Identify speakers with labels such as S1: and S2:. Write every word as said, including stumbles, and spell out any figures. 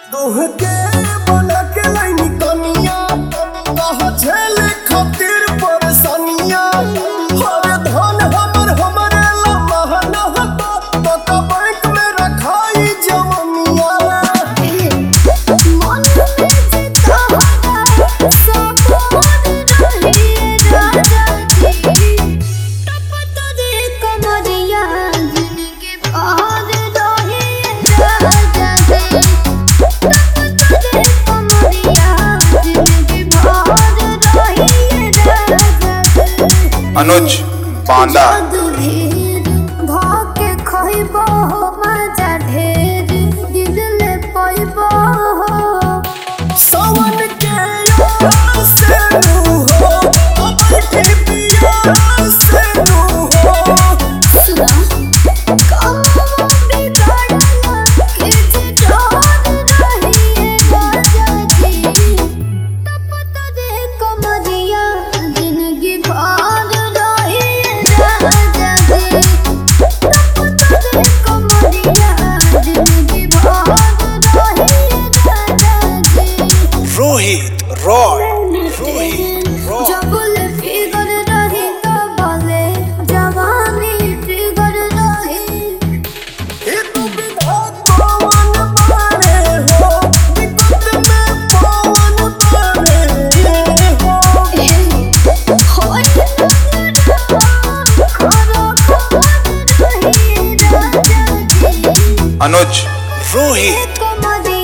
S1: तोहके बना के लाइनी कनिया कहा झेले खातिर परेशानिया हर धन हमर हमरे लम्हा न हटा तो बैंक में रखाई जवनिया
S2: मन में जिता होगा सब रही राजा जी टप तो दे कमरिया जिनके पार रही राजा जी
S3: अनुज बांदा
S2: भाके खइबो मजा ढेर दिल ले पइबो
S1: सावन के से नु हो बैठे पिया से नु हो
S2: सुना कमवा बिगड़ला किछ डर रही राजा जी टप तो दे कमरिया जिंदगी भर रही राजा जी टप तो दे कमरिया जिंदगी भर रही राजा जी
S3: रोहित रॉय रोहित रॉय
S2: जबल फिगर रही तो बोले जवानी फिगर रही
S1: ये तो विधाता पवन पारे हो विपत में पवन पारे हो
S2: होय खरो खरो रही राजा जी
S3: अनुज रोहित
S2: कमरिया